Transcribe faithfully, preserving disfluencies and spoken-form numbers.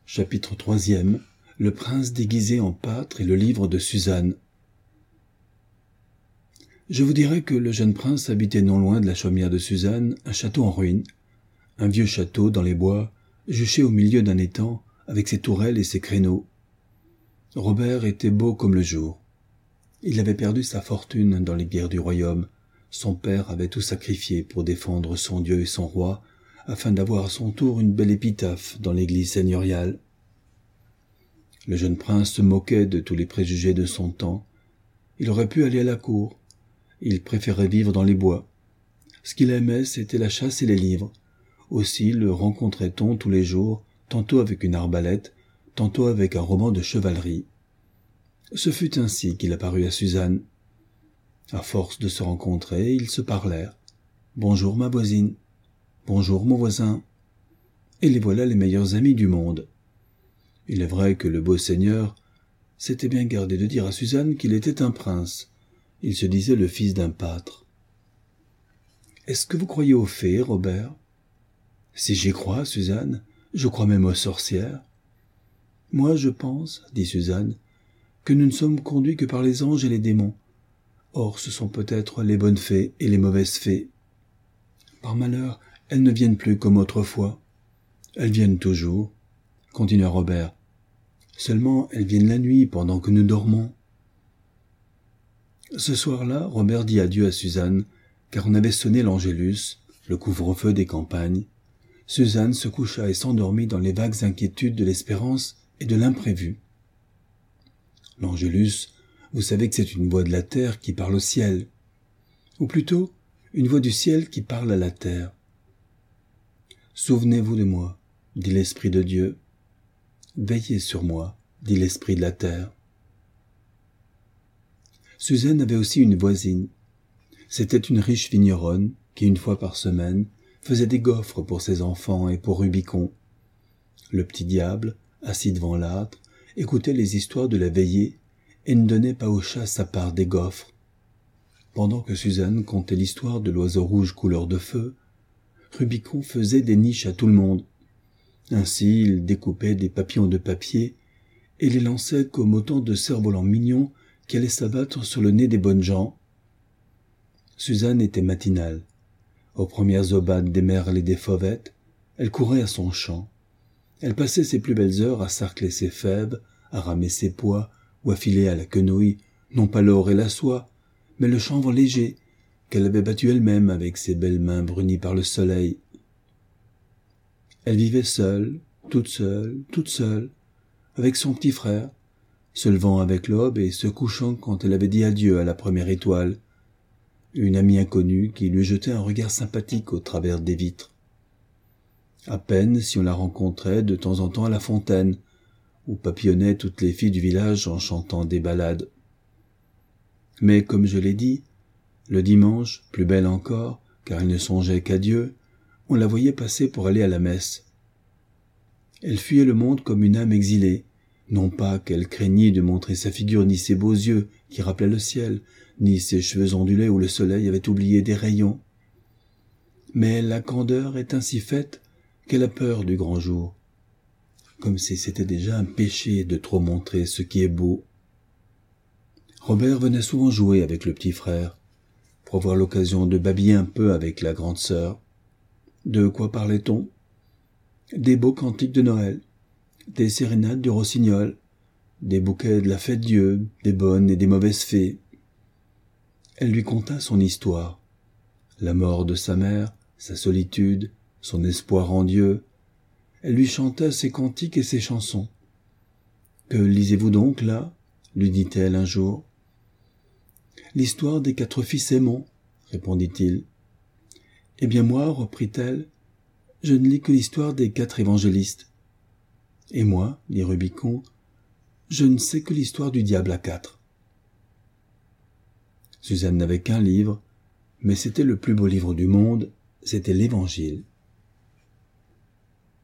Chapitre troisième. Le prince déguisé en pâtre et le livre de Suzanne. Je vous dirais que le jeune prince habitait non loin de la chaumière de Suzanne un château en ruine, un vieux château dans les bois, juché au milieu d'un étang, avec ses tourelles et ses créneaux. Robert était beau comme le jour. Il avait perdu sa fortune dans les guerres du royaume. Son père avait tout sacrifié pour défendre son Dieu et son roi, afin d'avoir à son tour une belle épitaphe dans l'église seigneuriale. Le jeune prince se moquait de tous les préjugés de son temps. Il aurait pu aller à la cour. Il préférait vivre dans les bois. Ce qu'il aimait, c'était la chasse et les livres. Aussi le rencontrait-on tous les jours, tantôt avec une arbalète, tantôt avec un roman de chevalerie. Ce fut ainsi qu'il apparut à Suzanne. À force de se rencontrer, ils se parlèrent. « Bonjour ma voisine. Bonjour mon voisin. » Et les voilà les meilleurs amis du monde. Il est vrai que le beau seigneur s'était bien gardé de dire à Suzanne qu'il était un prince. Il se disait le fils d'un pâtre. « Est-ce que vous croyez aux fées, Robert ?»« Si j'y crois, Suzanne, je crois même aux sorcières. »« Moi, je pense, dit Suzanne, que nous ne sommes conduits que par les anges et les démons. Or, ce sont peut-être les bonnes fées et les mauvaises fées. Par malheur, elles ne viennent plus comme autrefois. Elles viennent toujours, continua Robert. Seulement, elles viennent la nuit pendant que nous dormons. » Ce soir-là, Robert dit adieu à Suzanne, car on avait sonné l'Angélus, le couvre-feu des campagnes. Suzanne se coucha et s'endormit dans les vagues inquiétudes de l'espérance et de l'imprévu. L'Angélus, vous savez que c'est une voix de la terre qui parle au ciel, ou plutôt une voix du ciel qui parle à la terre. « Souvenez-vous de moi, dit l'Esprit de Dieu. Veillez sur moi, dit l'Esprit de la terre. » Suzanne avait aussi une voisine. C'était une riche vigneronne qui, une fois par semaine, faisait des gaufres pour ses enfants et pour Rubicon. Le petit diable, assis devant l'âtre, écoutait les histoires de la veillée et ne donnait pas au chat sa part des gaufres. Pendant que Suzanne contait l'histoire de l'oiseau rouge couleur de feu, Rubicon faisait des niches à tout le monde. Ainsi, il découpait des papillons de papier et les lançait comme autant de cerfs-volants mignons qui allaient s'abattre sur le nez des bonnes gens. Suzanne était matinale. Aux premières aubades des merles et des fauvettes, elle courait à son champ. Elle passait ses plus belles heures à sarcler ses fèves, à ramer ses pois ou à filer à la quenouille, non pas l'or et la soie, mais le chanvre léger qu'elle avait battu elle-même avec ses belles mains brunies par le soleil. Elle vivait seule, toute seule, toute seule, avec son petit frère, se levant avec l'aube et se couchant quand elle avait dit adieu à la première étoile, une amie inconnue qui lui jetait un regard sympathique au travers des vitres. À peine si on la rencontrait de temps en temps à la fontaine, où papillonnaient toutes les filles du village en chantant des ballades. Mais comme je l'ai dit, le dimanche, plus belle encore, car elle ne songeait qu'à Dieu, on la voyait passer pour aller à la messe. Elle fuyait le monde comme une âme exilée, non pas qu'elle craignît de montrer sa figure ni ses beaux yeux qui rappelaient le ciel, ni ses cheveux ondulés où le soleil avait oublié des rayons. Mais la candeur est ainsi faite qu'elle a peur du grand jour, comme si c'était déjà un péché de trop montrer ce qui est beau. Robert venait souvent jouer avec le petit frère, pour avoir l'occasion de babiller un peu avec la grande sœur. De quoi parlait-on? Des beaux cantiques de Noël, des sérénades du rossignol, des bouquets de la fête-Dieu, des bonnes et des mauvaises fées. Elle lui conta son histoire, la mort de sa mère, sa solitude, son espoir en Dieu. Elle lui chanta ses cantiques et ses chansons. « Que lisez-vous donc là ?» lui dit-elle un jour. « L'histoire des quatre fils aimants, » répondit-il. « Eh bien moi, reprit-elle, je ne lis que l'histoire des quatre évangélistes. »« Et moi, dit Rubicon, je ne sais que l'histoire du diable à quatre. » Suzanne n'avait qu'un livre, mais c'était le plus beau livre du monde, c'était l'Évangile.